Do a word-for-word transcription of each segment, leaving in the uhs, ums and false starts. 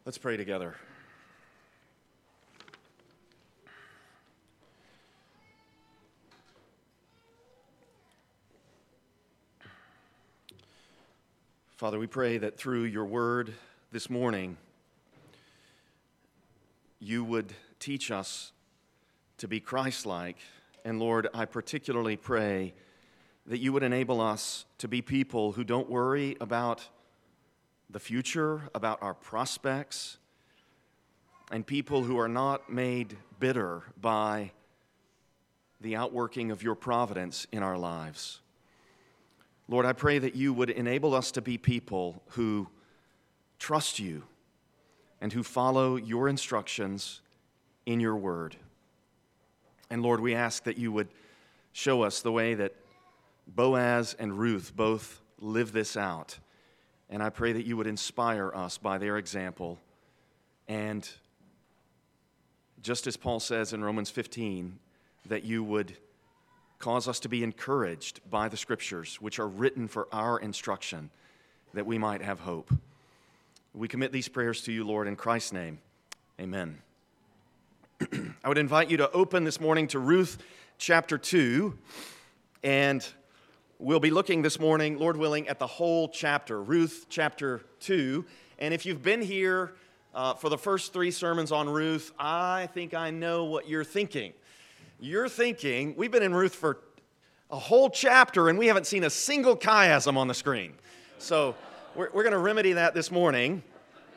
Let's pray together. Father, we pray that through your word this morning, you would teach us to be Christ-like. And Lord, I particularly pray that you would enable us to be people who don't worry about the future, about our prospects, and people who are not made bitter by the outworking of your providence in our lives. Lord, I pray that you would enable us to be people who trust you and who follow your instructions in your word. And Lord, we ask that you would show us the way that Boaz and Ruth both live this out. And I pray that you would inspire us by their example. And just as Paul says in Romans fifteen, that you would cause us to be encouraged by the Scriptures, which are written for our instruction, that we might have hope. We commit these prayers to you, Lord, in Christ's name. Amen. I would invite you to open this morning to Ruth chapter two, and we'll be looking this morning, Lord willing, at the whole chapter, Ruth chapter two. And if you've been here uh, for the first three sermons on Ruth, I think I know what you're thinking. You're thinking, we've been in Ruth for a whole chapter and we haven't seen a single chiasm on the screen. So we're, we're going to remedy that this morning.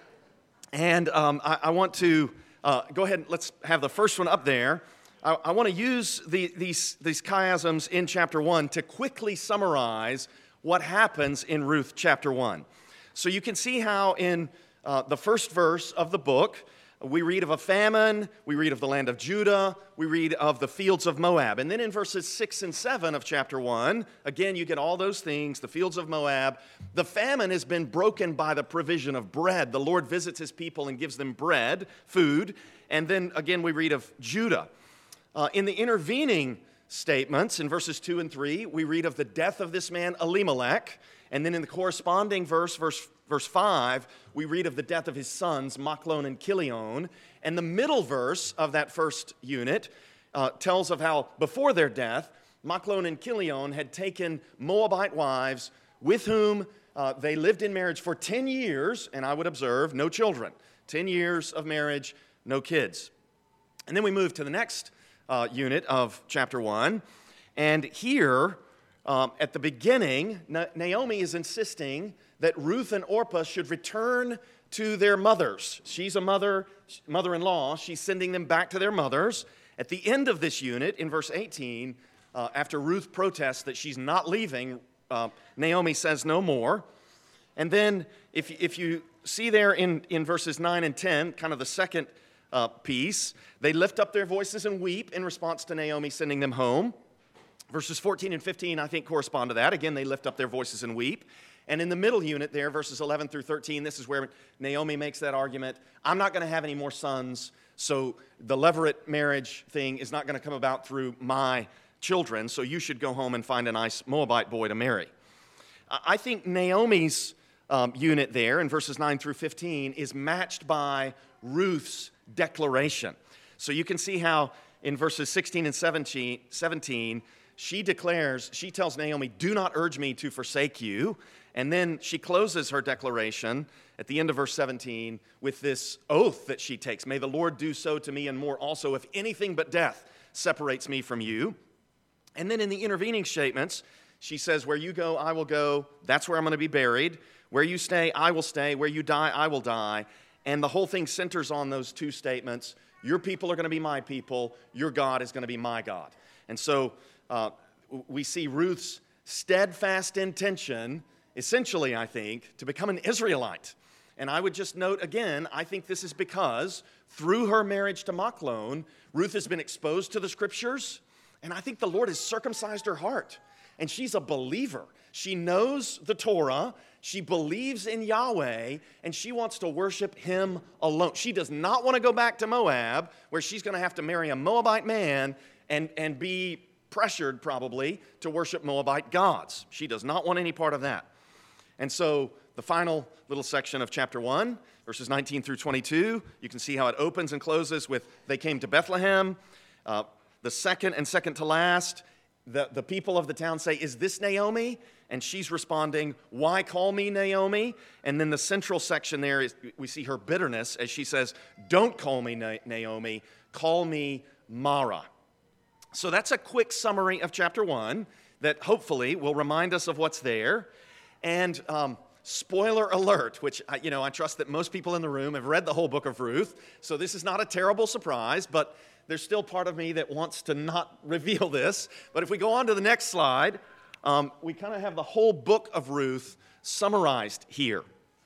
And um, I, I want to uh, go ahead and let's have the first one up there. I, I want to use the, these, these chiasms in chapter one to quickly summarize what happens in Ruth chapter one. So you can see how in uh, the first verse of the book, we read of a famine, we read of the land of Judah, we read of the fields of Moab. And then in verses six and seven of chapter one, again, you get all those things, the fields of Moab. The famine has been broken by the provision of bread. The Lord visits his people and gives them bread, food. And then again, we read of Judah. Uh, in the intervening statements, in verses two and three, we read of the death of this man, Elimelech. And then in the corresponding verse, verse Verse five, we read of the death of his sons, Machlon and Chilion. And the middle verse of that first unit uh, tells of how, before their death, Machlon and Chilion had taken Moabite wives with whom uh, they lived in marriage for ten years, and I would observe, no children. ten years of marriage, no kids. And then we move to the next uh, unit of chapter one. And here, um, at the beginning, Na- Naomi is insisting that Ruth and Orpah should return to their mothers. She's a mother, mother-in-law. She's sending them back to their mothers. At the end of this unit, in verse eighteen, uh, after Ruth protests that she's not leaving, uh, Naomi says no more. And then if, if you see there in, in verses nine and ten, kind of the second uh, piece, they lift up their voices and weep in response to Naomi sending them home. Verses fourteen and fifteen, I think, correspond to that. Again, they lift up their voices and weep. And in the middle unit there, verses eleven through thirteen, this is where Naomi makes that argument. I'm not going to have any more sons, so the levirate marriage thing is not going to come about through my children, so you should go home and find a nice Moabite boy to marry. I think Naomi's um, unit there in verses nine through fifteen is matched by Ruth's declaration. So you can see how in verses sixteen and seventeen, seventeen she declares, she tells Naomi, do not urge me to forsake you. And then she closes her declaration at the end of verse seventeen with this oath that she takes. May the Lord do so to me and more also if anything but death separates me from you. And then in the intervening statements, she says, where you go, I will go. That's where I'm going to be buried. Where you stay, I will stay. Where you die, I will die. And the whole thing centers on those two statements. Your people are going to be my people. Your God is going to be my God. And so uh, we see Ruth's steadfast intention, essentially, I think, to become an Israelite. And I would just note again, I think this is because through her marriage to Machlon, Ruth has been exposed to the Scriptures, and I think the Lord has circumcised her heart. And she's a believer. She knows the Torah, she believes in Yahweh, and she wants to worship Him alone. She does not want to go back to Moab, where she's going to have to marry a Moabite man and, and be pressured, probably, to worship Moabite gods. She does not want any part of that. And so the final little section of chapter one, verses nineteen through twenty-two. You can see how it opens and closes with, they came to Bethlehem. Uh, the second and second to last, the, the people of the town say, is this Naomi? And she's responding, why call me Naomi? And then the central section there is, we see her bitterness as she says, don't call me Na- Naomi, call me Mara. So that's a quick summary of chapter one that hopefully will remind us of what's there. And um, spoiler alert, which I, you know I trust that most people in the room have read the whole book of Ruth, so this is not a terrible surprise, but there's still part of me that wants to not reveal this. But if we go on to the next slide, um, we kind of have the whole book of Ruth summarized here.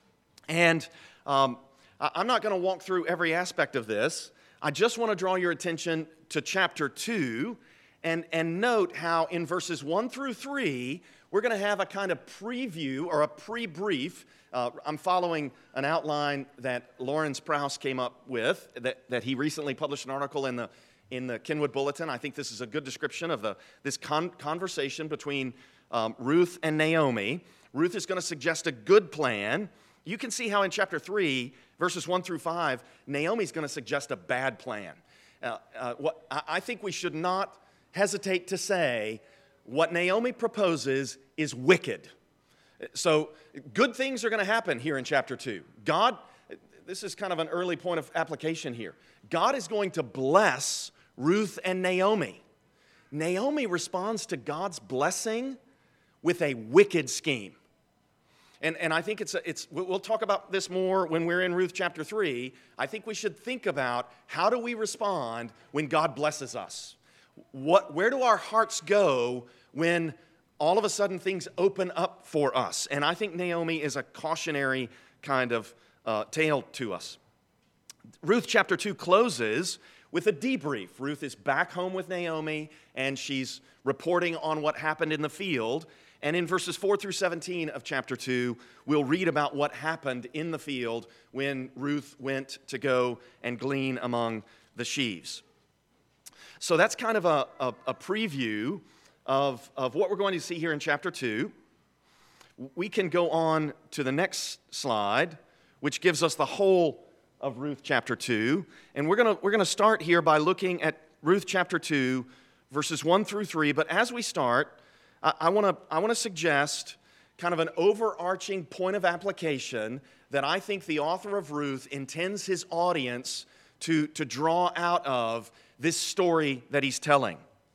And um, I- I'm not going to walk through every aspect of this. I just want to draw your attention to chapter two and, and note how in verses one through three, we're going to have a kind of preview or a pre-brief. Uh, I'm following an outline that Lawrence Prowse came up with, that, that he recently published an article in the in the Kenwood Bulletin. I think this is a good description of the this con- conversation between um, Ruth and Naomi. Ruth is going to suggest a good plan. You can see how in chapter three, verses one through five, Naomi's going to suggest a bad plan. Uh, uh, what, I, I think we should not hesitate to say what Naomi proposes is wicked. So good things are going to happen here in chapter two. God, this is kind of an early point of application here. God is going to bless Ruth and Naomi. Naomi responds to God's blessing with a wicked scheme. And, and I think it's, a, it's, we'll talk about this more when we're in Ruth chapter three. I think we should think about how do we respond when God blesses us? What, where do our hearts go when all of a sudden things open up for us? And I think Naomi is a cautionary kind of uh, tale to us. Ruth chapter two closes with a debrief. Ruth is back home with Naomi, and she's reporting on what happened in the field. And in verses four through seventeen of chapter two, we'll read about what happened in the field when Ruth went to go and glean among the sheaves. So that's kind of a, a, a preview of, of what we're going to see here in chapter two. We can go on to the next slide, which gives us the whole of Ruth chapter two. And we're going to we're going to start here by looking at Ruth chapter two, verses one through three. But as we start, I want to I want to suggest kind of an overarching point of application that I think the author of Ruth intends his audience to, to draw out of this story that he's telling.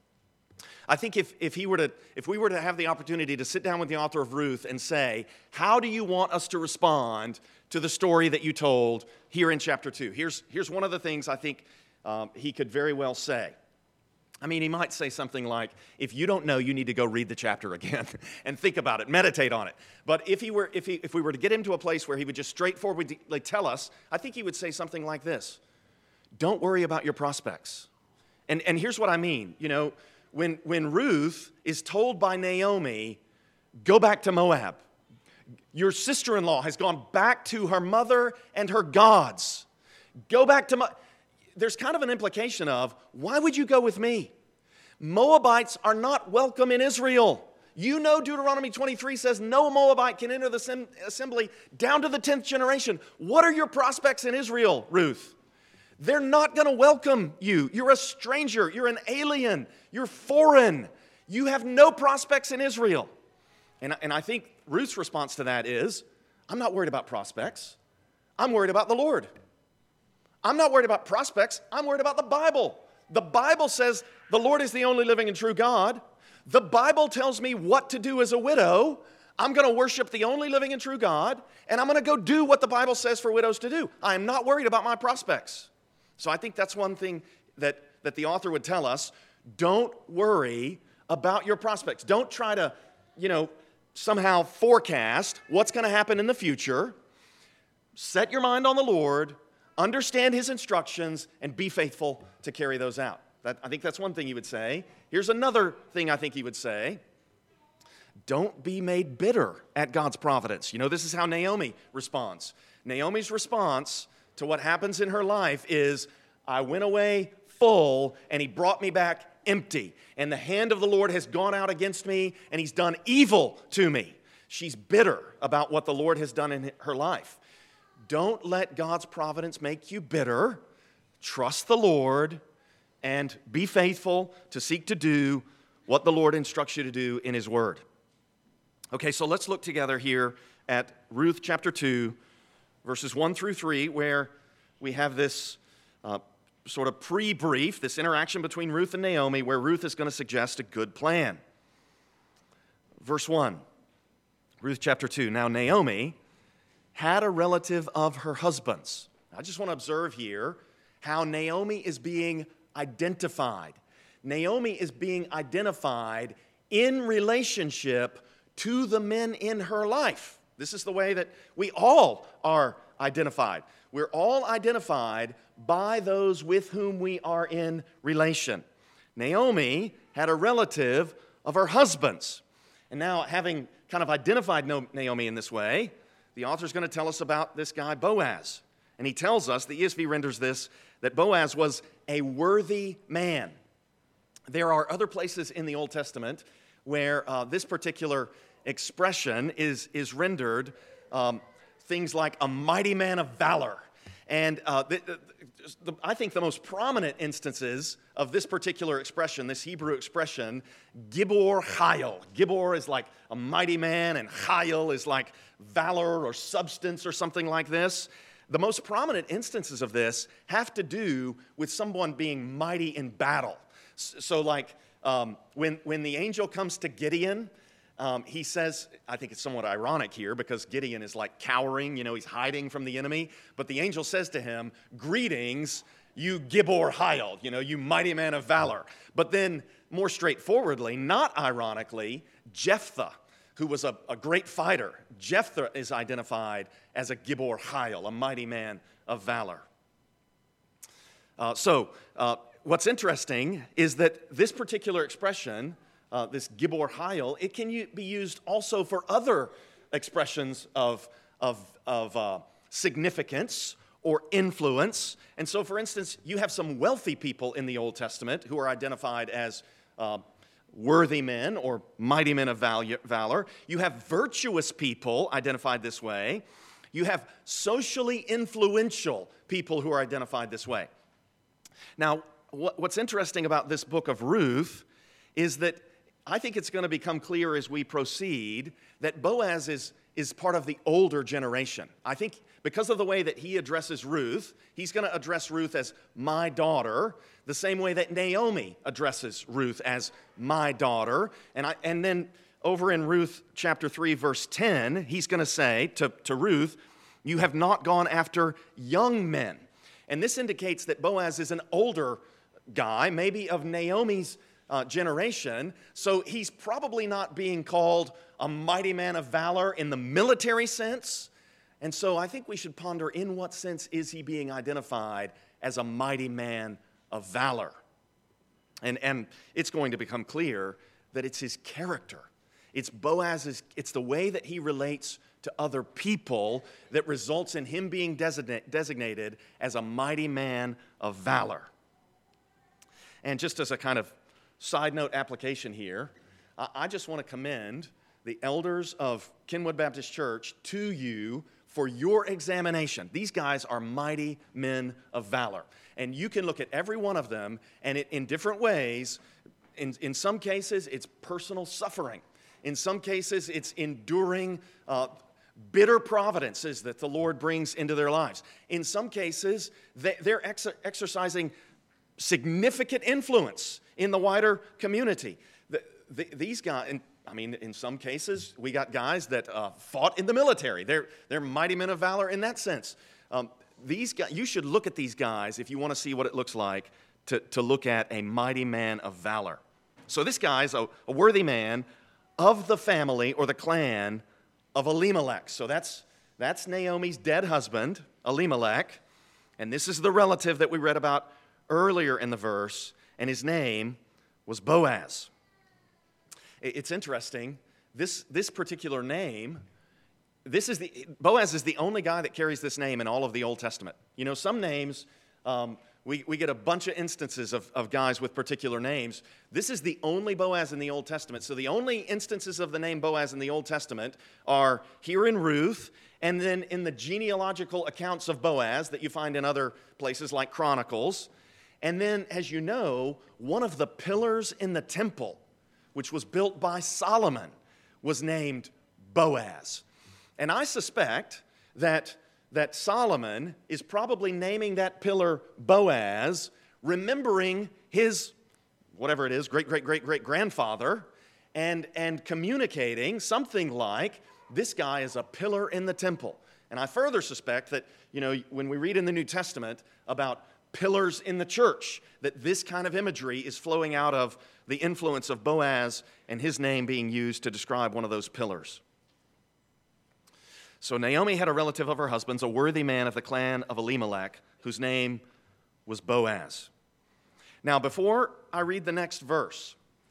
I think if, if he were to if we were to have the opportunity to sit down with the author of Ruth and say, how do you want us to respond to the story that you told here in chapter two? Here's, here's one of the things I think um, he could very well say. I mean, he might say something like, if you don't know, you need to go read the chapter again and think about it, meditate on it. But if he were, if he, if we were to get him to a place where he would just straightforwardly tell us, I think he would say something like this: don't worry about your prospects. And, and here's what I mean. You know, when, when Ruth is told by Naomi, go back to Moab, your sister-in-law has gone back to her mother and her gods. Go back to Moab. There's kind of an implication of, why would you go with me? Moabites are not welcome in Israel. You know Deuteronomy twenty-three says no Moabite can enter the assembly down to the tenth generation. What are your prospects in Israel, Ruth? They're not going to welcome you. You're a stranger. You're an alien. You're foreign. You have no prospects in Israel. And, and I think Ruth's response to that is, I'm not worried about prospects. I'm worried about the Lord. I'm not worried about prospects. I'm worried about the Bible. The Bible says the Lord is the only living and true God. The Bible tells me what to do as a widow. I'm going to worship the only living and true God, and I'm going to go do what the Bible says for widows to do. I am not worried about my prospects. So I think that's one thing that, that the author would tell us. Don't worry about your prospects. Don't try to, you know, somehow forecast what's going to happen in the future. Set your mind on the Lord. Understand his instructions and be faithful to carry those out. That, I think that's one thing he would say. Here's another thing I think he would say. Don't be made bitter at God's providence. You know, this is how Naomi responds. Naomi's response to what happens in her life is, I went away full and he brought me back empty. And the hand of the Lord has gone out against me and he's done evil to me. She's bitter about what the Lord has done in her life. Don't let God's providence make you bitter. Trust the Lord and be faithful to seek to do what the Lord instructs you to do in His Word. Okay, so let's look together here at Ruth chapter two, verses one through three, where we have this uh, sort of pre-brief, this interaction between Ruth and Naomi, where Ruth is going to suggest a good plan. Verse one, Ruth chapter two. Now Naomi had a relative of her husband's. I just want to observe here how Naomi is being identified. Naomi is being identified in relationship to the men in her life. This is the way that we all are identified. We're all identified by those with whom we are in relation. Naomi had a relative of her husband's. And now, having kind of identified Naomi in this way, the author is going to tell us about this guy, Boaz. And he tells us, the E S V renders this, that Boaz was a worthy man. There are other places in the Old Testament where uh, this particular expression is, is rendered um, things like a mighty man of valor. And uh, the, the, the, I think the most prominent instances of this particular expression, this Hebrew expression, Gibor Chayil. Gibor is like a mighty man, and Chayil is like valor or substance or something like this. The most prominent instances of this have to do with someone being mighty in battle. So like um, when, when the angel comes to Gideon, Um, he says, I think it's somewhat ironic here because Gideon is like cowering, you know, he's hiding from the enemy. But the angel says to him, greetings, you Gibor Chayil, you know, you mighty man of valor. But then more straightforwardly, not ironically, Jephthah, who was a, a great fighter, Jephthah is identified as a Gibor Chayil, a mighty man of valor. Uh, so uh, what's interesting is that this particular expression, Uh, this Gibor Chayil, it can be used also for other expressions of, of, of uh, significance or influence. And so, for instance, you have some wealthy people in the Old Testament who are identified as uh, worthy men or mighty men of valor. You have virtuous people identified this way. You have socially influential people who are identified this way. Now, what's interesting about this book of Ruth is that I think it's going to become clear as we proceed that Boaz is, is part of the older generation. I think because of the way that he addresses Ruth, he's going to address Ruth as my daughter, the same way that Naomi addresses Ruth as my daughter. And, I, and then over in Ruth chapter three, verse ten, he's going to say to, to Ruth, you have not gone after young men. And this indicates that Boaz is an older guy, maybe of Naomi's Uh, generation, so he's probably not being called a mighty man of valor in the military sense. And so I think we should ponder, in what sense is he being identified as a mighty man of valor? And, and it's going to become clear that it's his character. It's Boaz's, it's the way that he relates to other people that results in him being designa- designated as a mighty man of valor. And just as a kind of side note application here, I just want to commend the elders of Kenwood Baptist Church to you for your examination. These guys are mighty men of valor. And you can look at every one of them, and it, in different ways, in, in some cases, it's personal suffering. In some cases, it's enduring uh, bitter providences that the Lord brings into their lives. In some cases, they, they're ex- exercising significant influence in the wider community. The, the, these guys, and I mean, in some cases, we got guys that uh, fought in the military. They're, they're mighty men of valor in that sense. Um, these guys, you should look at these guys if you want to see what it looks like to, to look at a mighty man of valor. So this guy's a, a worthy man of the family or the clan of Elimelech. So that's, that's Naomi's dead husband, Elimelech. And this is the relative that we read about earlier in the verse, and his name was Boaz. It's interesting, this, this particular name, this is the, Boaz is the only guy that carries this name in all of the Old Testament. You know, some names um, we, we get a bunch of instances of, of guys with particular names. This is the only Boaz in the Old Testament. So the only instances of the name Boaz in the Old Testament are here in Ruth, and then in the genealogical accounts of Boaz that you find in other places like Chronicles. And then, as you know, one of the pillars in the temple, which was built by Solomon, was named Boaz. And I suspect that, that Solomon is probably naming that pillar Boaz, remembering his, whatever it is, great-great-great-great-grandfather, and, and communicating something like, this guy is a pillar in the temple. And I further suspect that, you know, when we read in the New Testament about pillars in the church, that this kind of imagery is flowing out of the influence of Boaz and his name being used to describe one of those pillars. So Naomi had a relative of her husband's, a worthy man of the clan of Elimelech, whose name was Boaz. Now, before I read the next verse,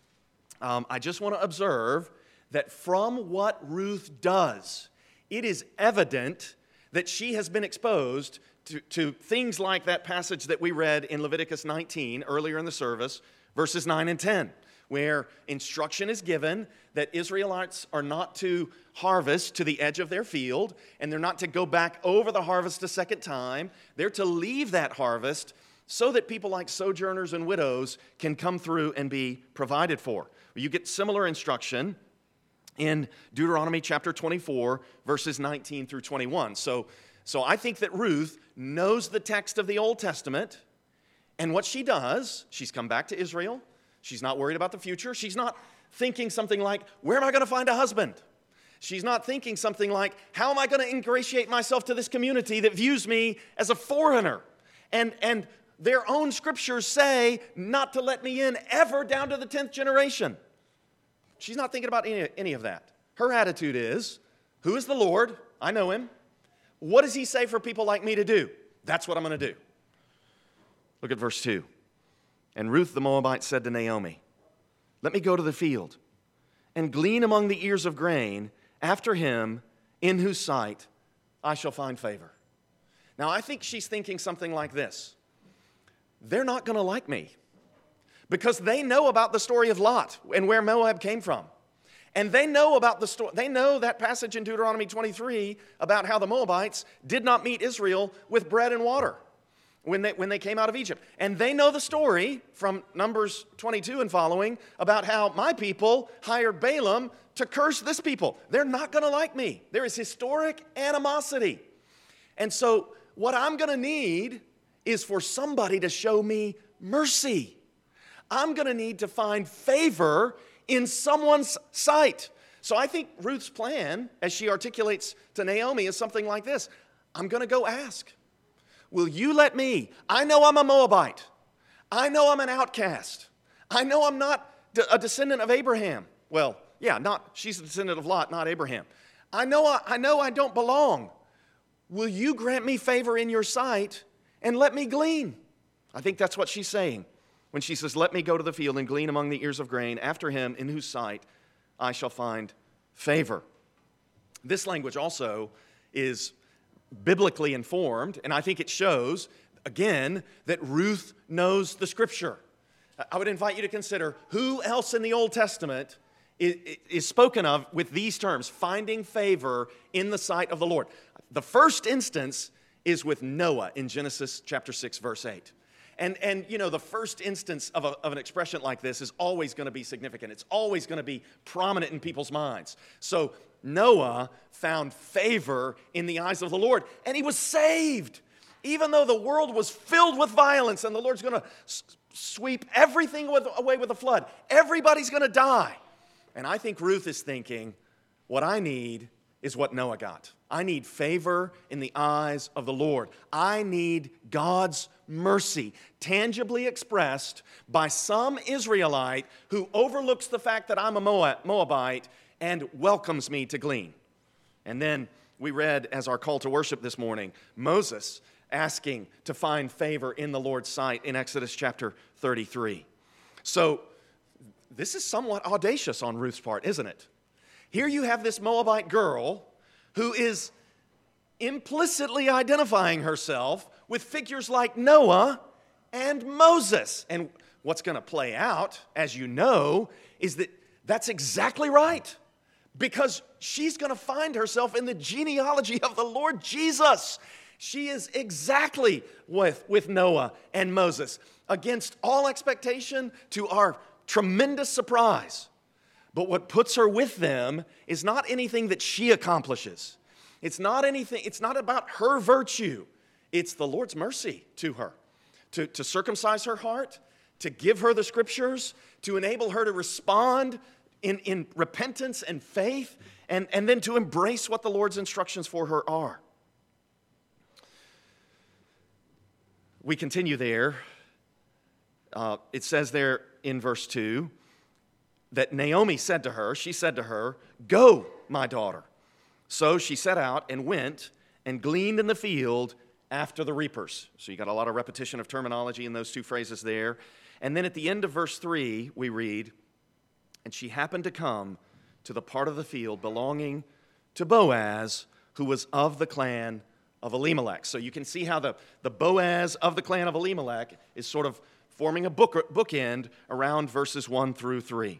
um, I just want to observe that from what Ruth does, it is evident that she has been exposed to, to things like that passage that we read in Leviticus nineteen earlier in the service, verses nine and ten, where instruction is given that Israelites are not to harvest to the edge of their field, and they're not to go back over the harvest a second time. They're to leave that harvest so that people like sojourners and widows can come through and be provided for. You get similar instruction in Deuteronomy chapter twenty-four, verses nineteen through twenty-one. So, so I think that Ruth knows the text of the Old Testament, and what she does, she's come back to Israel. She's not worried about the future. She's not thinking something like, where am I going to find a husband? She's not thinking something like, how am I going to ingratiate myself to this community that views me as a foreigner? And, and their own scriptures say not to let me in ever down to the tenth generation. She's not thinking about any, any of that. Her attitude is, who is the Lord? I know him. What does he say for people like me to do? That's what I'm going to do. Look at verse two. And Ruth the Moabite said to Naomi, let me go to the field and glean among the ears of grain after him in whose sight I shall find favor. Now, I think she's thinking something like this. They're not going to like me, because they know about the story of Lot and where Moab came from. And they know about the story. They know that passage in Deuteronomy twenty-three about how the Moabites did not meet Israel with bread and water when they, when they came out of Egypt. And they know the story from Numbers twenty-two and following about how my people hired Balaam to curse this people. They're not going to like me. There is historic animosity. And so what I'm going to need is for somebody to show me mercy. I'm going to need to find favor in someone's sight. So I think Ruth's plan, as she articulates to Naomi, is something like this. I'm going to go ask. Will you let me? I know I'm a Moabite. I know I'm an outcast. I know I'm not a descendant of Abraham. Well, yeah, not she's a descendant of Lot, not Abraham. I know I, I know I don't belong. Will you grant me favor in your sight and let me glean? I think that's what she's saying when she says, let me go to the field and glean among the ears of grain after him in whose sight I shall find favor. This language also is biblically informed, and I think it shows, again, that Ruth knows the Scripture. I would invite you to consider who else in the Old Testament is, is spoken of with these terms, finding favor in the sight of the Lord. The first instance is with Noah in Genesis chapter six, verse eight. And, and you know, the first instance of, a, of an expression like this is always going to be significant. It's always going to be prominent in people's minds. So Noah found favor in the eyes of the Lord, and he was saved. Even though the world was filled with violence and the Lord's going to s- sweep everything with, away with a flood, everybody's going to die. And I think Ruth is thinking, what I need is what Noah got. I need favor in the eyes of the Lord. I need God's mercy, tangibly expressed by some Israelite who overlooks the fact that I'm a Moabite and welcomes me to glean. And then we read, as our call to worship this morning, Moses asking to find favor in the Lord's sight in Exodus chapter thirty-three. So this is somewhat audacious on Ruth's part, isn't it? Here you have this Moabite girl who is implicitly identifying herself with figures like Noah and Moses. And what's going to play out, as you know, is that that's exactly right. Because she's going to find herself in the genealogy of the Lord Jesus. She is exactly with, with Noah and Moses, against all expectation, to our tremendous surprise. But what puts her with them is not anything that she accomplishes. It's not anything, it's not about her virtue. It's the Lord's mercy to her, to, to circumcise her heart, to give her the scriptures, to enable her to respond in, in repentance and faith, and, and then to embrace what the Lord's instructions for her are. We continue there. Uh, it says there in verse two that Naomi said to her, she said to her, "Go, my daughter." So she set out and went and gleaned in the field after the reapers. So you got a lot of repetition of terminology in those two phrases there. And then at the end of verse three, we read, "And she happened to come to the part of the field belonging to Boaz, who was of the clan of Elimelech." So you can see how the, the Boaz of the clan of Elimelech is sort of forming a book, bookend around verses one through three.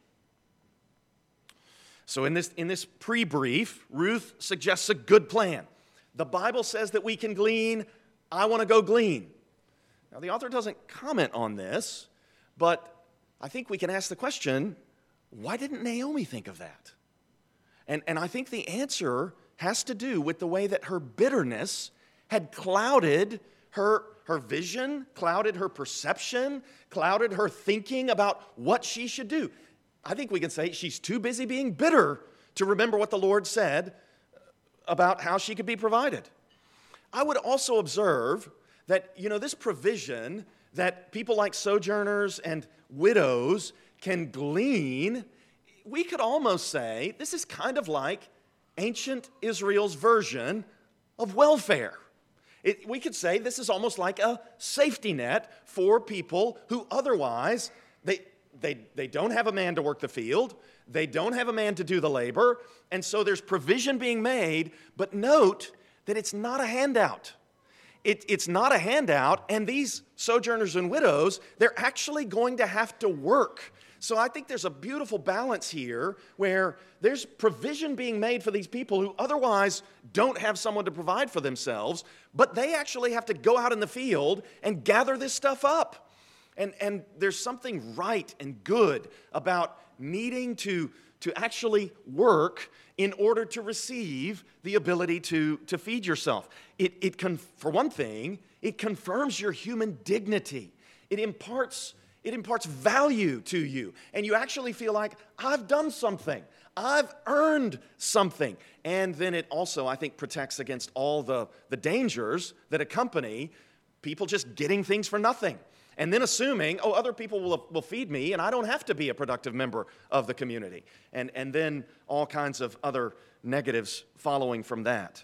So in this, in this pre-brief, Ruth suggests a good plan. The Bible says that we can glean. I want to go glean. Now, the author doesn't comment on this, but I think we can ask the question, why didn't Naomi think of that? And, and I think the answer has to do with the way that her bitterness had clouded her, her vision, clouded her perception, clouded her thinking about what she should do. I think we can say she's too busy being bitter to remember what the Lord said about how she could be provided. I would also observe that, you know, this provision that people like sojourners and widows can glean, we could almost say this is kind of like ancient Israel's version of welfare. It, we could say this is almost like a safety net for people who otherwise, they, they, they don't have a man to work the field, they don't have a man to do the labor, and so there's provision being made, but note that it's not a handout. It, it's not a handout, and these sojourners and widows, they're actually going to have to work. So I think there's a beautiful balance here where there's provision being made for these people who otherwise don't have someone to provide for themselves, but they actually have to go out in the field and gather this stuff up. And, and there's something right and good about needing to, to actually work in order to receive the ability to, to feed yourself. It, it con- for one thing, it confirms your human dignity. It imparts It imparts value to you, and you actually feel like, I've done something. I've earned something. And then it also, I think, protects against all the, the dangers that accompany people just getting things for nothing. And then assuming, oh, other people will, will feed me, and I don't have to be a productive member of the community. And, and then all kinds of other negatives following from that.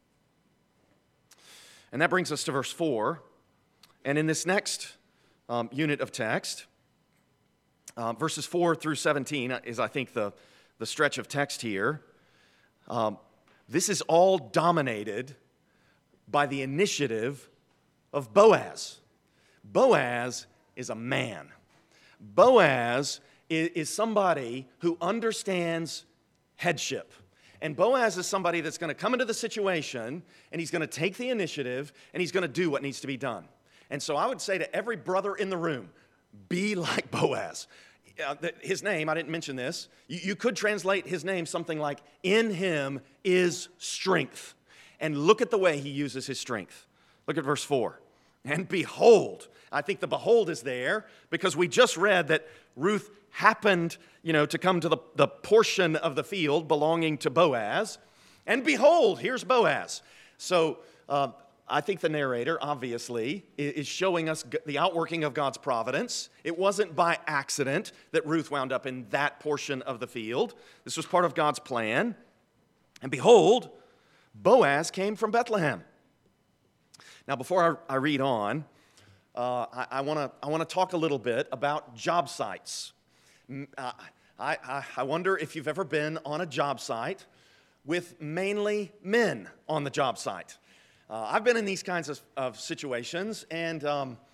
And that brings us to verse four. And in this next Um, unit of text. Uh, verses four through seventeen is, I think, the, the stretch of text here. Um, this is all dominated by the initiative of Boaz. Boaz is a man. Boaz is, is somebody who understands headship. And Boaz is somebody that's going to come into the situation, and he's going to take the initiative, and he's going to do what needs to be done. And so I would say to every brother in the room, be like Boaz. Uh, his name, I didn't mention this, you, you could translate his name something like, in him is strength. And look at the way he uses his strength. Look at verse four. And behold, I think the behold is there because we just read that Ruth happened, you know, to come to the, the portion of the field belonging to Boaz. And behold, here's Boaz. So, uh, I think the narrator, obviously, is showing us the outworking of God's providence. It wasn't by accident that Ruth wound up in that portion of the field. This was part of God's plan. And behold, Boaz came from Bethlehem. Now, before I, I read on, uh, I, I want to I want to talk a little bit about job sites. Uh, I, I, I wonder if you've ever been on a job site with mainly men on the job site. Uh, I've been in these kinds of, of situations, and um,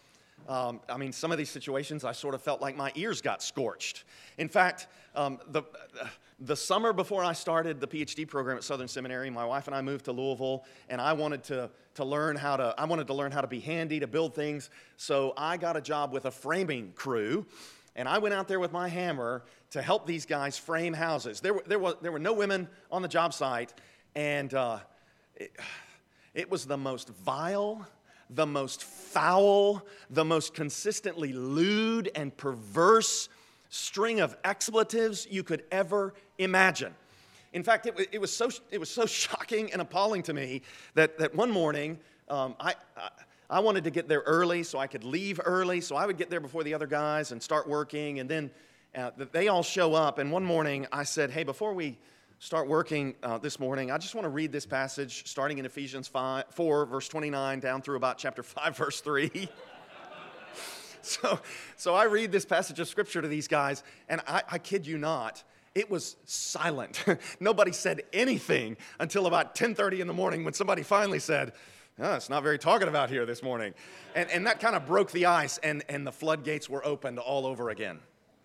Um, I mean, some of these situations, I sort of felt like my ears got scorched. In fact, um, the, the summer before I started the PhD program at Southern Seminary, my wife and I moved to Louisville, and I wanted to, to learn how to, I wanted to learn how to be handy, to build things. So I got a job with a framing crew, and I went out there with my hammer to help these guys frame houses. There were, there was, there were no women on the job site, and uh, it, it was the most vile, the most foul, the most consistently lewd and perverse string of expletives you could ever imagine. In fact, it, it was so it was so shocking and appalling to me that, that one morning um, I, I I wanted to get there early so I could leave early, so I would get there before the other guys and start working, and then uh, they all show up. And one morning I said, "Hey, before we start working uh, this morning, I just want to read this passage starting in Ephesians five, four, verse twenty-nine, down through about chapter five, verse three. so, so I read this passage of Scripture to these guys, and I, I kid you not, it was silent. Nobody said anything until about ten thirty in the morning when somebody finally said, "Oh, it's not very talkative out here this morning." And, and that kind of broke the ice, and, and the floodgates were opened all over again.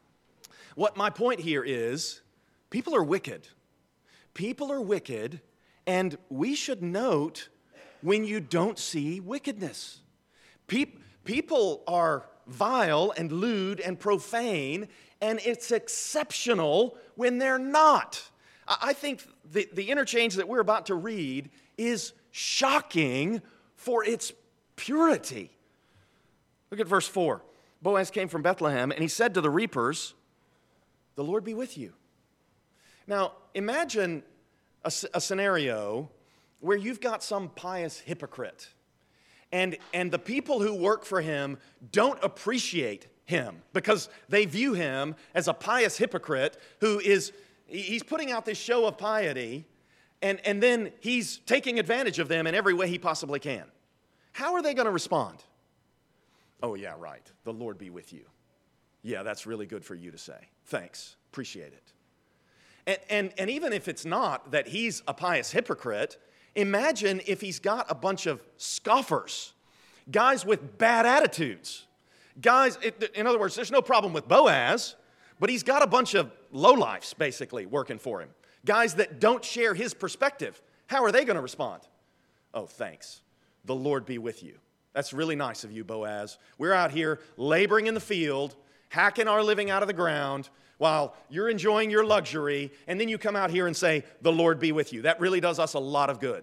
What my point here is, people are wicked. People are wicked, and we should note when you don't see wickedness. Pe- people are vile and lewd and profane, and it's exceptional when they're not. I, I think the, the interchange that we're about to read is shocking for its purity. Look at verse four. Boaz came from Bethlehem, and he said to the reapers, "The Lord be with you." Now, imagine a, a scenario where you've got some pious hypocrite, and, and the people who work for him don't appreciate him because they view him as a pious hypocrite who is, he's putting out this show of piety, and, and then he's taking advantage of them in every way he possibly can. How are they going to respond? "Oh, yeah, right. The Lord be with you. Yeah, that's really good for you to say. Thanks. Appreciate it." And, and, and even if it's not that he's a pious hypocrite, imagine if he's got a bunch of scoffers, guys with bad attitudes. Guys, it, in other words, there's no problem with Boaz, but he's got a bunch of lowlifes, basically, working for him. Guys that don't share his perspective. How are they going to respond? "Oh, thanks. The Lord be with you. That's really nice of you, Boaz. We're out here laboring in the field, hacking our living out of the ground, while you're enjoying your luxury, and then you come out here and say, 'The Lord be with you.' That really does us a lot of good."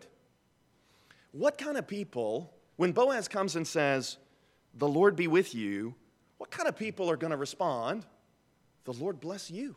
What kind of people, when Boaz comes and says, "The Lord be with you," what kind of people are going to respond, "The Lord bless you"?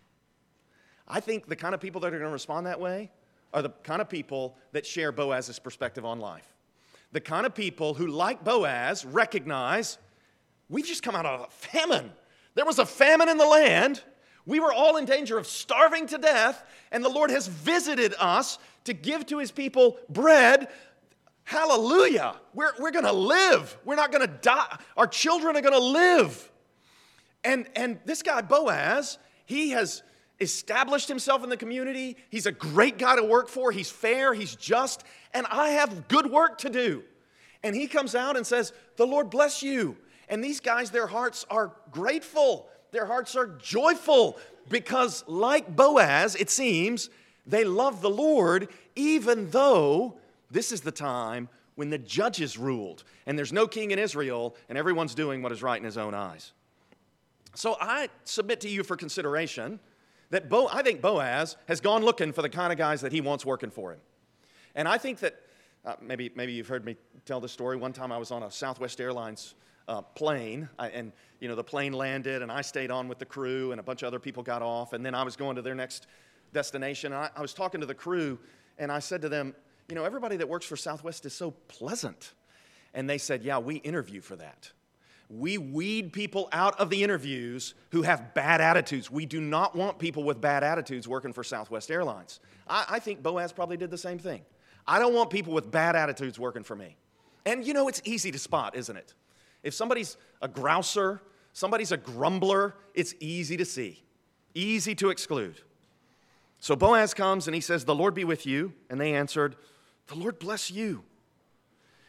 I think the kind of people that are going to respond that way are the kind of people that share Boaz's perspective on life. The kind of people who, like Boaz, recognize we've just come out of a famine. There was a famine in the land. We were all in danger of starving to death, and the Lord has visited us to give to his people bread. Hallelujah. We're, we're going to live. We're not going to die. Our children are going to live. And, and this guy, Boaz, he has established himself in the community. He's a great guy to work for. He's fair. He's just. And I have good work to do. And he comes out and says, "The Lord bless you." And these guys, their hearts are grateful. Their hearts are joyful because, like Boaz, it seems, they love the Lord even though this is the time when the judges ruled and there's no king in Israel and everyone's doing what is right in his own eyes. So I submit to you for consideration that Bo- I think Boaz has gone looking for the kind of guys that he wants working for him. And I think that, uh, maybe, maybe you've heard me tell this story. One time I was on a Southwest Airlines Uh, plane, I, and you know the plane landed, and I stayed on with the crew, and a bunch of other people got off, and then I was going to their next destination. And I, I was talking to the crew, and I said to them, "You know, everybody that works for Southwest is so pleasant." And they said, "Yeah, we interview for that. We weed people out of the interviews who have bad attitudes. We do not want people with bad attitudes working for Southwest Airlines." I, I think Boaz probably did the same thing. I don't want people with bad attitudes working for me. And you know, it's easy to spot, isn't it? If somebody's a grouser, somebody's a grumbler, it's easy to see, easy to exclude. So Boaz comes and he says, "The Lord be with you." And they answered, "The Lord bless you."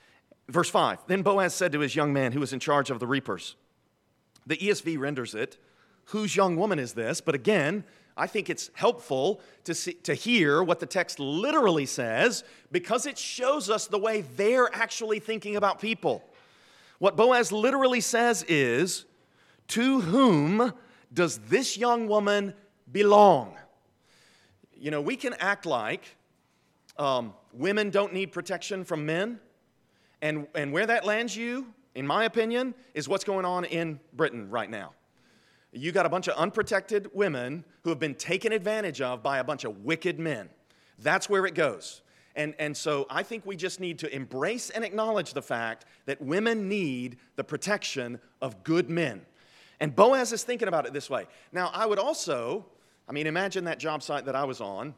Verse five, then Boaz said to his young man who was in charge of the reapers. The E S V renders it, whose young woman is this? But again, I think it's helpful to see, to hear what the text literally says because it shows us the way they're actually thinking about people. What Boaz literally says is, to whom does this young woman belong? You know, we can act like um, women don't need protection from men, and, and where that lands you, in my opinion, is what's going on in Britain right now. You got a bunch of unprotected women who have been taken advantage of by a bunch of wicked men. That's where it goes. And, and so I think we just need to embrace and acknowledge the fact that women need the protection of good men. And Boaz is thinking about it this way. Now, I would also, I mean, imagine that job site that I was on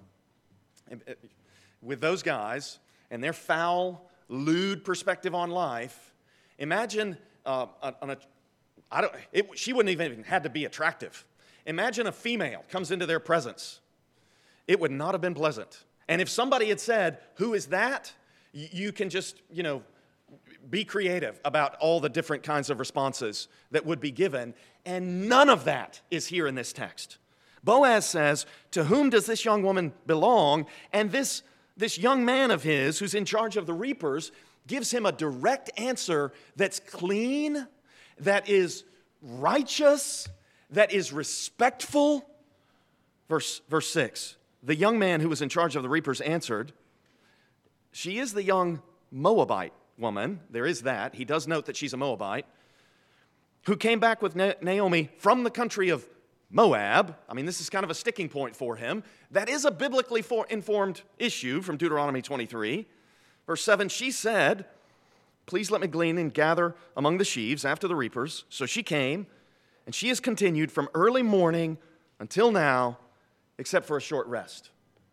with those guys and their foul, lewd perspective on life. Imagine uh, on a I don't, it, she wouldn't even had to be attractive. Imagine a female comes into their presence. It would not have been pleasant. And if somebody had said, who is that? You, you can just, you know, be creative about all the different kinds of responses that would be given. And none of that is here in this text. Boaz says, to whom does this young woman belong? And this, this young man of his, who's in charge of the reapers, gives him a direct answer that's clean, that is righteous, that is respectful. Verse, verse six, the young man who was in charge of the reapers answered, she is the young Moabite woman. There is that. He does note that she's a Moabite, who came back with Naomi from the country of Moab. I mean, this is kind of a sticking point for him. That is a biblically for informed issue from Deuteronomy twenty-three. Verse seven, she said, please let me glean and gather among the sheaves after the reapers. So she came, and she has continued from early morning until now, except for a short rest.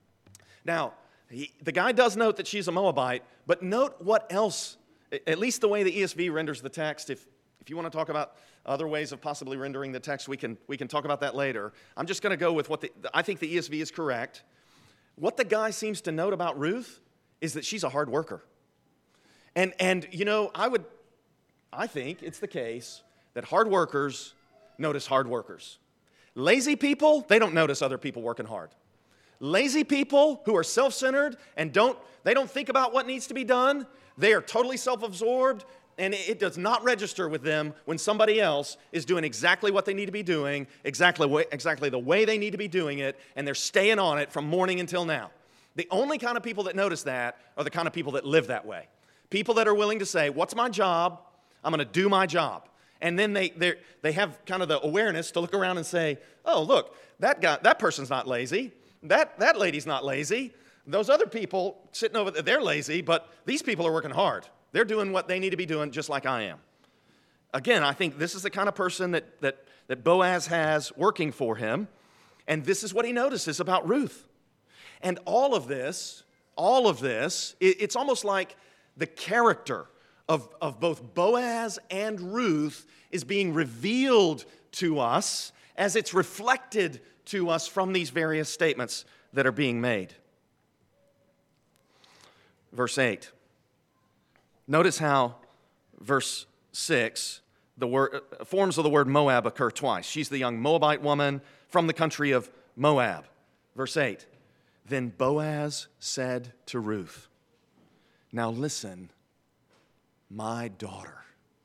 Now, he, the guy does note that she's a Moabite, but note what else, at least the way the E S V renders the text. If, if you want to talk about other ways of possibly rendering the text, we can, we can talk about that later. I'm just going to go with what the, I think the E S V is correct. What the guy seems to note about Ruth is that she's a hard worker. And, and you know, I would, I think it's the case that hard workers notice hard workers. Lazy people, they don't notice other people working hard. Lazy people who are self-centered and don't, they don't think about what needs to be done, they are totally self-absorbed, and it does not register with them when somebody else is doing exactly what they need to be doing, exactly, exactly the way they need to be doing it, and they're staying on it from morning until now. The only kind of people that notice that are the kind of people that live that way. People that are willing to say, what's my job? I'm going to do my job. And then they they have kind of the awareness to look around and say, oh, look, that guy, that person's not lazy. That, that lady's not lazy. Those other people sitting over there, they're lazy, but these people are working hard. They're doing what they need to be doing just like I am. Again, I think this is the kind of person that, that, that Boaz has working for him. And this is what he notices about Ruth. And all of this, all of this, it, it's almost like the character of, of both Boaz and Ruth is being revealed to us as it's reflected to us from these various statements that are being made. Verse eight. Notice how verse six, the word, forms of the word Moab occur twice. She's the young Moabite woman from the country of Moab. Verse eight. Then Boaz said to Ruth, now listen, my daughter.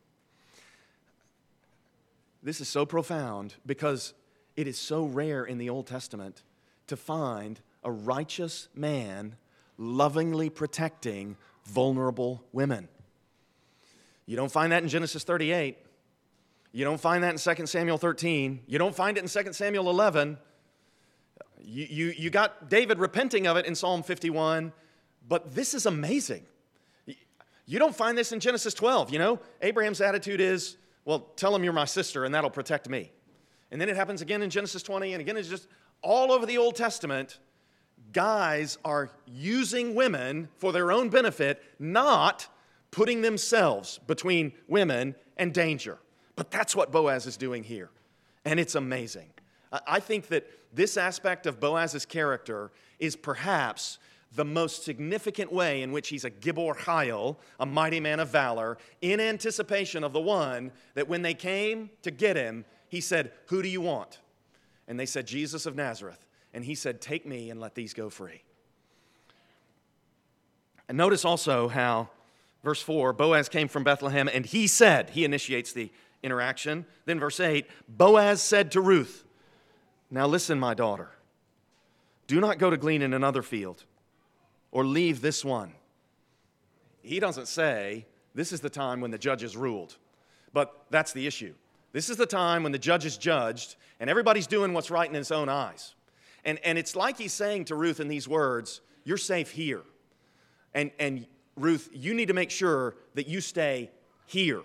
This is so profound because it is so rare in the Old Testament to find a righteous man lovingly protecting vulnerable women. You don't find that in Genesis thirty-eight. You don't find that in Second Samuel thirteen. You don't find it in Second Samuel eleven. You, you, you got David repenting of it in Psalm fifty-one, but this is amazing. You don't find this in Genesis twelve, you know? Abraham's attitude is, well, tell him you're my sister and that'll protect me. And then it happens again in Genesis twenty, and again it's just all over the Old Testament. Guys are using women for their own benefit, not putting themselves between women and danger. But that's what Boaz is doing here, and it's amazing. I think that this aspect of Boaz's character is perhaps the most significant way in which he's a Gibor Chayil, a mighty man of valor, in anticipation of the one that when they came to get him, he said, "Who do you want?" And they said, "Jesus of Nazareth." And he said, "Take me and let these go free." And notice also how, verse four, Boaz came from Bethlehem, and he said, he initiates the interaction. Then verse eight, Boaz said to Ruth, "Now listen, my daughter, do not go to glean in another field, or leave this one." He doesn't say, this is the time when the judges ruled. But that's the issue. This is the time when the judge is judged, and everybody's doing what's right in his own eyes. And, and it's like he's saying to Ruth in these words, you're safe here. And, and Ruth, you need to make sure that you stay here.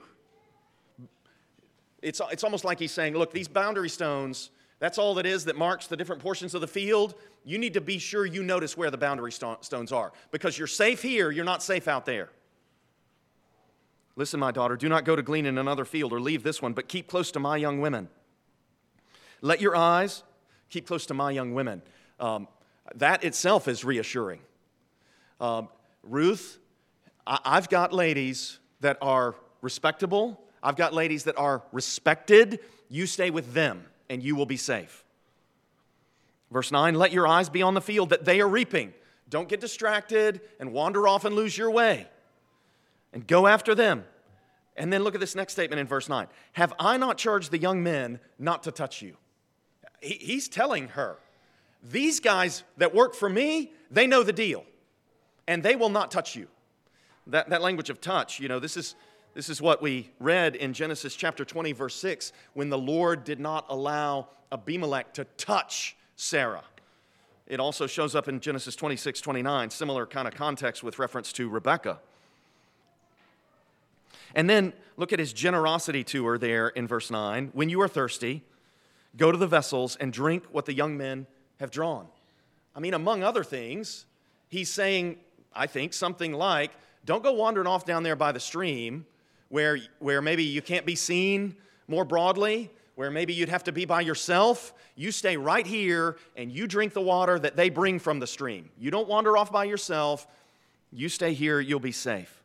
It's, it's almost like he's saying, look, these boundary stones, that's all that is that marks the different portions of the field. You need to be sure you notice where the boundary sto- stones are. Because you're safe here, you're not safe out there. "Listen, my daughter, do not go to glean in another field or leave this one, but keep close to my young women. Let your eyes keep close to my young women." Um, that itself is reassuring. Um, Ruth, I- I've got ladies that are respectable. I've got ladies that are respected. You stay with them, and you will be safe. Verse nine, "Let your eyes be on the field that they are reaping." Don't get distracted and wander off and lose your way. And go after them. And then look at this next statement in verse nine. "Have I not charged the young men not to touch you?" He, he's telling her, these guys that work for me, they know the deal. And they will not touch you. That, that language of touch, you know, this is... This is what we read in Genesis chapter twenty, verse six, when the Lord did not allow Abimelech to touch Sarah. It also shows up in Genesis twenty-six, twenty-nine, similar kind of context with reference to Rebekah. And then look at his generosity to her there in verse nine. "When you are thirsty, go to the vessels and drink what the young men have drawn." I mean, among other things, he's saying, I think, something like, don't go wandering off down there by the stream where, where maybe you can't be seen more broadly, where maybe you'd have to be by yourself. You stay right here and you drink the water that they bring from the stream. You don't wander off by yourself. You stay here, you'll be safe.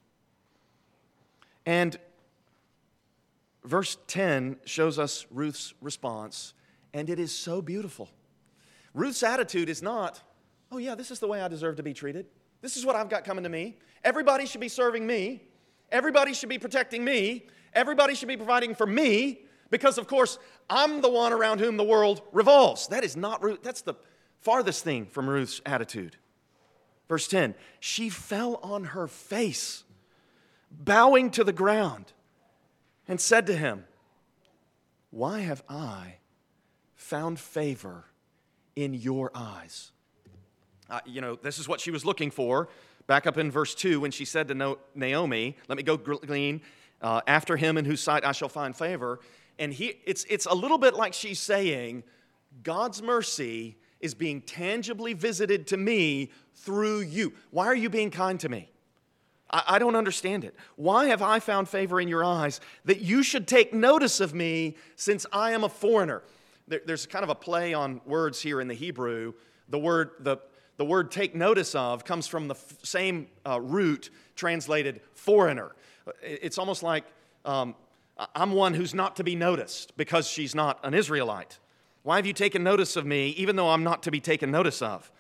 And verse ten shows us Ruth's response, and it is so beautiful. Ruth's attitude is not, oh yeah, this is the way I deserve to be treated. This is what I've got coming to me. Everybody should be serving me. Everybody should be protecting me. Everybody should be providing for me because, of course, I'm the one around whom the world revolves. That is not Ruth. That's the farthest thing from Ruth's attitude. Verse ten, "She fell on her face, bowing to the ground, and said to him, 'Why have I found favor in your eyes?'" Uh, you know, this is what she was looking for. Back up in verse two, when she said to Naomi, "Let me go glean uh, after him in whose sight I shall find favor." And he, it's, it's a little bit like she's saying, God's mercy is being tangibly visited to me through you. Why are you being kind to me? I, I don't understand it. Why have I found favor in your eyes that you should take notice of me since I am a foreigner? There, there's kind of a play on words here in the Hebrew. The word, the The word "take notice of" comes from the f- same uh, root translated foreigner. It's almost like um, I'm one who's not to be noticed because she's not an Israelite. Why have you taken notice of me even though I'm not to be taken notice of?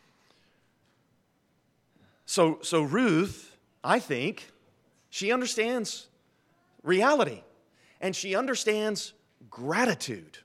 So, so Ruth, I think, she understands reality and she understands gratitude.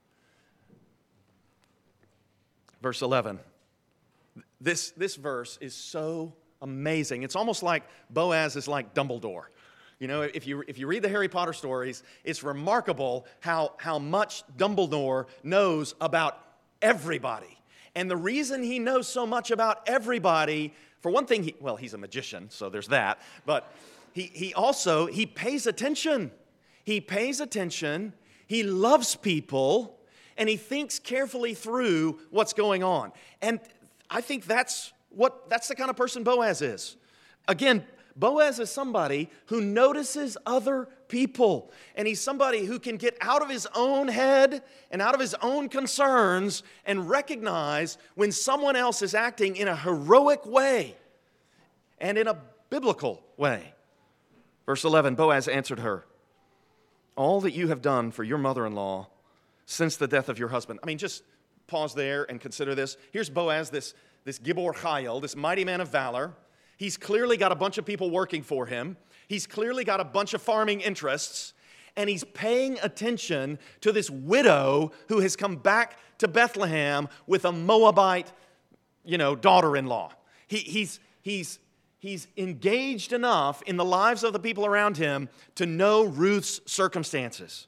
Verse eleven. This, this verse is so amazing. It's almost like Boaz is like Dumbledore. You know, if you, if you read the Harry Potter stories, it's remarkable how, how much Dumbledore knows about everybody. And the reason he knows so much about everybody, for one thing, he, well, he's a magician, so there's that. But he, he also, he pays attention. He pays attention. He loves people. And he thinks carefully through what's going on. And I think that's what that's the kind of person Boaz is. Again, Boaz is somebody who notices other people. And he's somebody who can get out of his own head and out of his own concerns and recognize when someone else is acting in a heroic way and in a biblical way. Verse eleven, Boaz answered her, all that you have done for your mother-in-law since the death of your husband. I mean, just pause there and consider this. Here's Boaz, this, this Gibor Chayil, this mighty man of valor. He's clearly got a bunch of people working for him. He's clearly got a bunch of farming interests. And he's paying attention to this widow who has come back to Bethlehem with a Moabite, you know, daughter-in-law. He, he's, he's, he's engaged enough in the lives of the people around him to know Ruth's circumstances.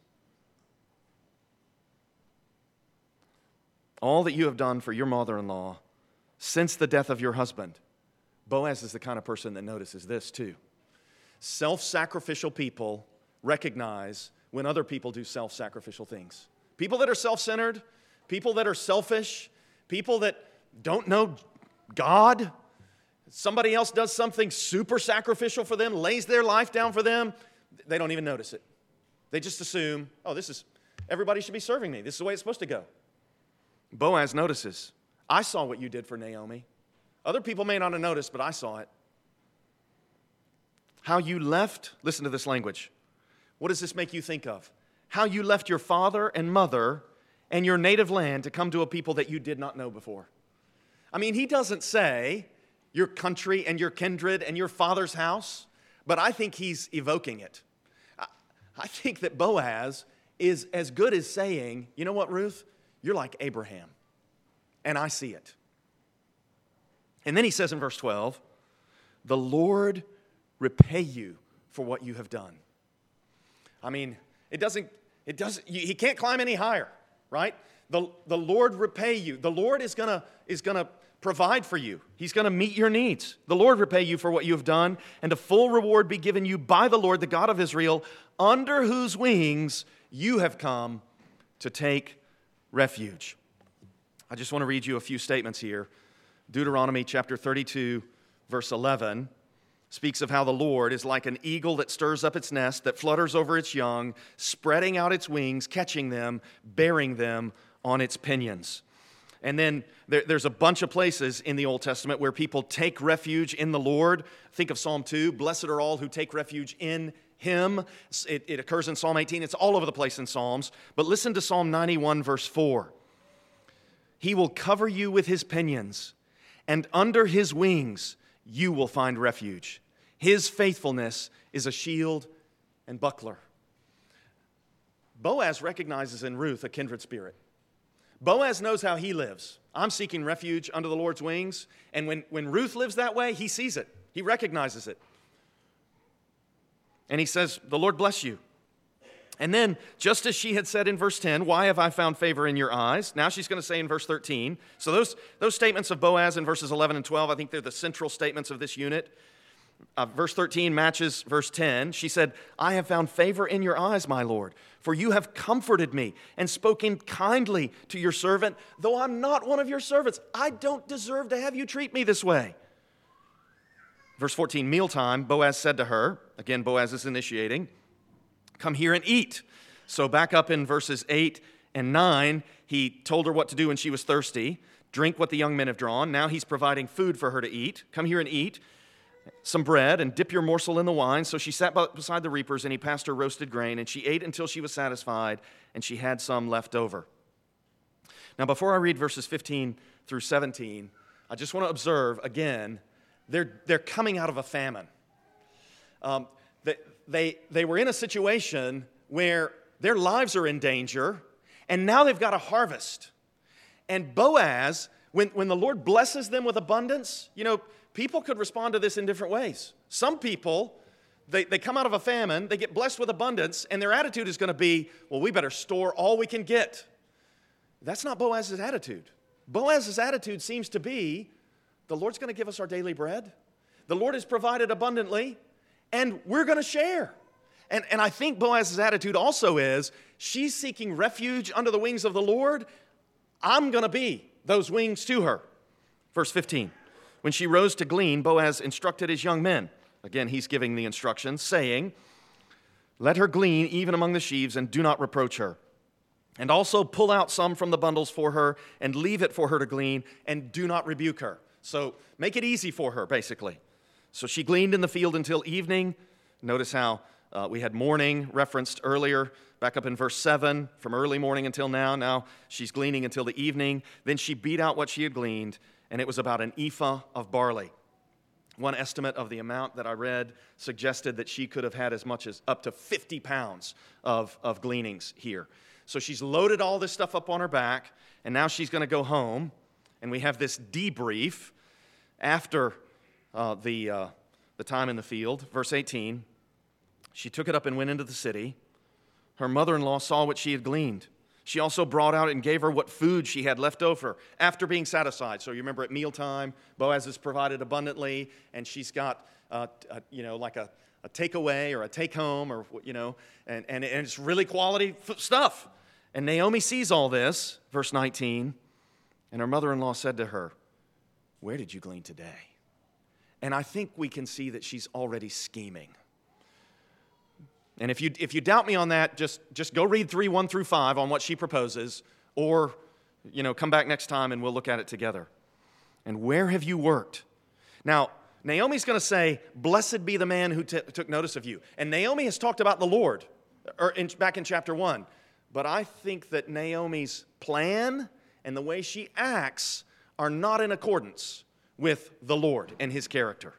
All that you have done for your mother-in-law since the death of your husband. Boaz is the kind of person that notices this too. Self-sacrificial people recognize when other people do self-sacrificial things. People that are self-centered, people that are selfish, people that don't know God, somebody else does something super sacrificial for them, lays their life down for them, they don't even notice it. They just assume, oh, this is, everybody should be serving me. This is the way it's supposed to go. Boaz notices, I saw what you did for Naomi. Other people may not have noticed, but I saw it. How you left, listen to this language. What does this make you think of? How you left your father and mother and your native land to come to a people that you did not know before. I mean, he doesn't say your country and your kindred and your father's house, but I think he's evoking it. I think that Boaz is as good as saying, you know what, Ruth? You're like Abraham, and I see it. And then he says in verse twelve, the Lord repay you for what you have done. I mean, it doesn't, it doesn't, he can't climb any higher, right? The, the Lord repay you. The Lord is gonna, is gonna provide for you. He's gonna meet your needs. The Lord repay you for what you have done, and a full reward be given you by the Lord, the God of Israel, under whose wings you have come to take refuge. I just want to read you a few statements here. Deuteronomy chapter thirty-two, verse eleven, speaks of how the Lord is like an eagle that stirs up its nest, that flutters over its young, spreading out its wings, catching them, bearing them on its pinions. And then there, there's a bunch of places in the Old Testament where people take refuge in the Lord. Think of Psalm two, blessed are all who take refuge in Him. It, it occurs in Psalm eighteen. It's all over the place in Psalms. But listen to Psalm ninety-one, verse four. He will cover you with His pinions, and under His wings you will find refuge. His faithfulness is a shield and buckler. Boaz recognizes in Ruth a kindred spirit. Boaz knows how he lives. I'm seeking refuge under the Lord's wings. And when, when Ruth lives that way, he sees it. He recognizes it. And he says, the Lord bless you. And then, just as she had said in verse ten, why have I found favor in your eyes? Now she's going to say in verse thirteen. So those, those statements of Boaz in verses eleven and twelve, I think they're the central statements of this unit. Uh, verse thirteen matches verse ten. She said, I have found favor in your eyes, my Lord, for you have comforted me and spoken kindly to your servant, though I'm not one of your servants. I don't deserve to have you treat me this way. Verse fourteen, mealtime, Boaz said to her, again, Boaz is initiating, come here and eat. So back up in verses eight and nine, he told her what to do when she was thirsty. Drink what the young men have drawn. Now he's providing food for her to eat. Come here and eat some bread and dip your morsel in the wine. So she sat beside the reapers, and he passed her roasted grain, and she ate until she was satisfied, and she had some left over. Now, before I read verses fifteen through seventeen, I just want to observe, again, they're, they're coming out of a famine. Um, they, they, they were in a situation where their lives are in danger, and now they've got a harvest. And Boaz, when, when the Lord blesses them with abundance, you know, people could respond to this in different ways. Some people, they, they come out of a famine, they get blessed with abundance, and their attitude is going to be, well, we better store all we can get. That's not Boaz's attitude. Boaz's attitude seems to be, the Lord's going to give us our daily bread. The Lord has provided abundantly, and we're going to share. And, and I think Boaz's attitude also is, she's seeking refuge under the wings of the Lord. I'm going to be those wings to her. Verse fifteen. When she rose to glean, Boaz instructed his young men. Again, he's giving the instructions, saying, let her glean even among the sheaves, and do not reproach her. And also pull out some from the bundles for her, and leave it for her to glean, and do not rebuke her. So make it easy for her, basically. So she gleaned in the field until evening. Notice how uh, we had morning referenced earlier, back up in verse seven, from early morning until now. Now she's gleaning until the evening. Then she beat out what she had gleaned, and it was about an ephah of barley. One estimate of the amount that I read suggested that she could have had as much as up to fifty pounds of, of gleanings here. So she's loaded all this stuff up on her back, and now she's going to go home, and we have this debrief after uh, the, uh, the time in the field. Verse eighteen, she took it up and went into the city. Her mother-in-law saw what she had gleaned. She also brought out and gave her what food she had left over after being satisfied. So you remember at mealtime, Boaz is provided abundantly, and she's got, uh, a, you know, like a, a takeaway or a take-home, or you know, and, and, and it's really quality stuff. And Naomi sees all this, verse nineteen, and her mother-in-law said to her, where did you glean today? And I think we can see that she's already scheming. And if you if you doubt me on that, just, just go read three, one through five on what she proposes, or, you know, come back next time and we'll look at it together. And where have you worked? Now, Naomi's going to say, blessed be the man who t- took notice of you. And Naomi has talked about the Lord or in, back in chapter one. But I think that Naomi's plan and the way she acts are not in accordance with the Lord and his character.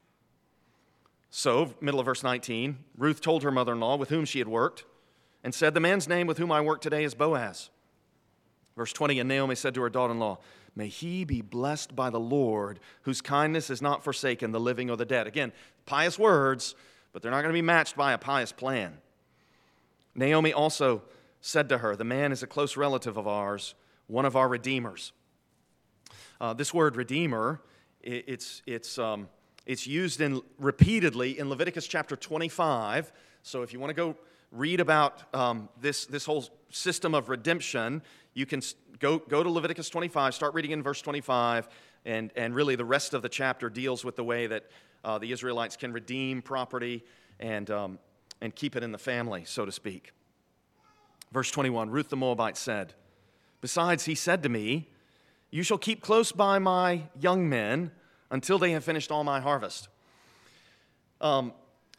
So, middle of verse nineteen, Ruth told her mother-in-law with whom she had worked and said, the man's name with whom I work today is Boaz. Verse twenty, and Naomi said to her daughter-in-law, may he be blessed by the Lord, whose kindness has not forsaken the living or the dead. Again, pious words, but they're not going to be matched by a pious plan. Naomi also said to her, the man is a close relative of ours, one of our redeemers. Uh, this word redeemer, it, it's, it's, um, it's used in, repeatedly in Leviticus chapter twenty-five. So if you want to go read about um, this, this whole system of redemption, you can go, go to Leviticus twenty-five, start reading in verse twenty-five, and, and really the rest of the chapter deals with the way that uh, the Israelites can redeem property and, um, and keep it in the family, so to speak. Verse twenty-one, Ruth the Moabite said, besides, he said to me, you shall keep close by my young men until they have finished all my harvest. Um,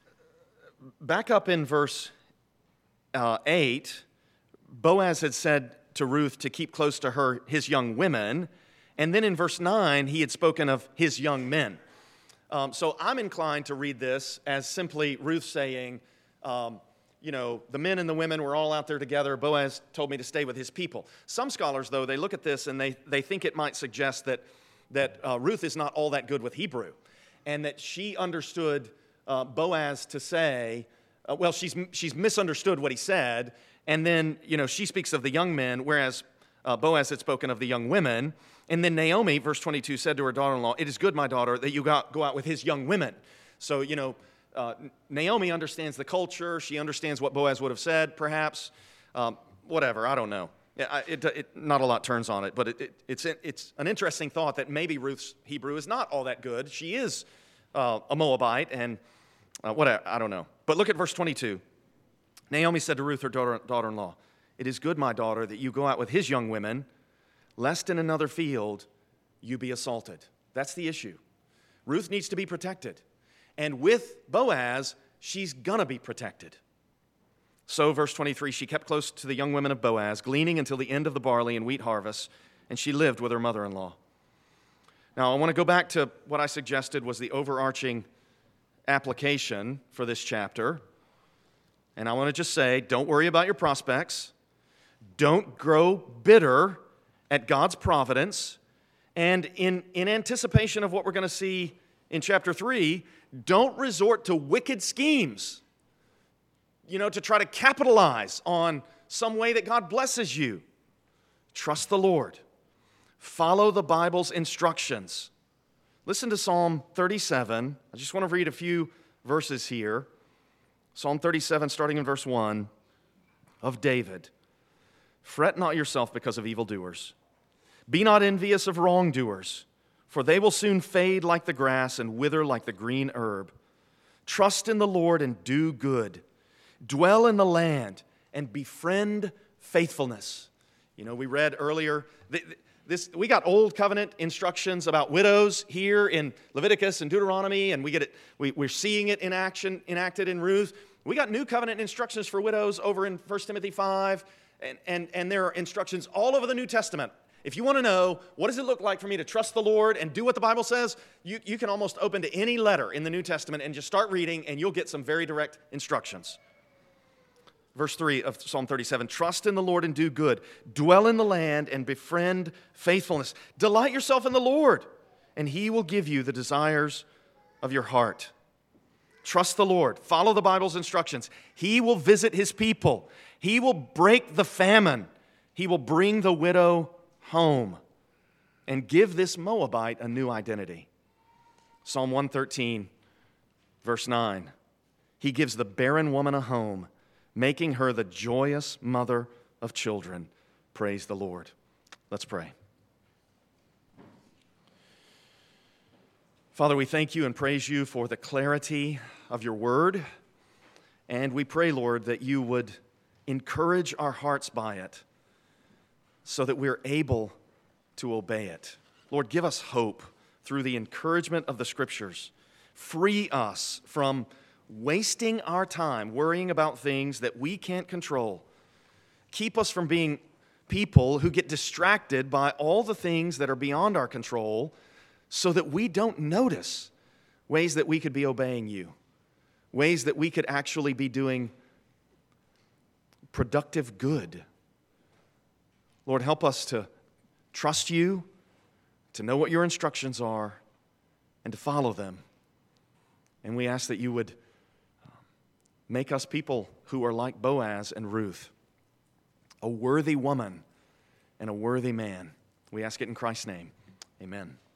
back up in verse uh, eight, Boaz had said to Ruth to keep close to her, his young women. And then in verse nine, he had spoken of his young men. Um, so I'm inclined to read this as simply Ruth saying, um, you know, the men and the women were all out there together. Boaz told me to stay with his people. Some scholars, though, they look at this and they, they think it might suggest that, that uh, Ruth is not all that good with Hebrew, and that she understood uh, Boaz to say, uh, well, she's, she's misunderstood what he said, and then, you know, she speaks of the young men, whereas uh, Boaz had spoken of the young women. And then Naomi, verse twenty-two, said to her daughter-in-law, it is good, my daughter, that you go, go out with his young women. So, you know, Uh, Naomi understands the culture. She understands what Boaz would have said, perhaps. Um, whatever, I don't know. It, it, it, not a lot turns on it, but it, it, it's, it's an interesting thought that maybe Ruth's Hebrew is not all that good. She is uh, a Moabite, and uh, whatever, I don't know. But look at verse twenty-two. Naomi said to Ruth, her daughter, daughter-in-law, it is good, my daughter, that you go out with his young women, lest in another field you be assaulted. That's the issue. Ruth needs to be protected. And with Boaz, she's going to be protected. So, verse twenty-three, she kept close to the young women of Boaz, gleaning until the end of the barley and wheat harvest, and she lived with her mother-in-law. Now, I want to go back to what I suggested was the overarching application for this chapter. And I want to just say, don't worry about your prospects. Don't grow bitter at God's providence. And in, in anticipation of what we're going to see in chapter three, don't resort to wicked schemes, you know, to try to capitalize on some way that God blesses you. Trust the Lord. Follow the Bible's instructions. Listen to Psalm thirty-seven. I just want to read a few verses here. Psalm thirty-seven, starting in verse one, of David. Fret not yourself because of evildoers. Be not envious of wrongdoers, for they will soon fade like the grass and wither like the green herb. Trust in the Lord and do good. Dwell in the land and befriend faithfulness. You know, we read earlier, this, we got Old Covenant instructions about widows here in Leviticus and Deuteronomy, and we get it, we, we're seeing it in action, enacted in Ruth. We got New Covenant instructions for widows over in First Timothy five, and, and, and there are instructions all over the New Testament. If you want to know, what does it look like for me to trust the Lord and do what the Bible says, you, you can almost open to any letter in the New Testament and just start reading, and you'll get some very direct instructions. Verse three of Psalm thirty-seven, trust in the Lord and do good. Dwell in the land and befriend faithfulness. Delight yourself in the Lord, and He will give you the desires of your heart. Trust the Lord. Follow the Bible's instructions. He will visit His people. He will break the famine. He will bring the widow home and give this Moabite a new identity. Psalm one thirteen, verse nine, He gives the barren woman a home, making her the joyous mother of children. Praise the Lord. Let's pray. Father, we thank you and praise you for the clarity of your word, and we pray, Lord, that you would encourage our hearts by it so that we're able to obey it. Lord, give us hope through the encouragement of the Scriptures. Free us from wasting our time worrying about things that we can't control. Keep us from being people who get distracted by all the things that are beyond our control so that we don't notice ways that we could be obeying you, ways that we could actually be doing productive good. Lord, help us to trust you, to know what your instructions are, and to follow them. And we ask that you would make us people who are like Boaz and Ruth, a worthy woman and a worthy man. We ask it in Christ's name. Amen.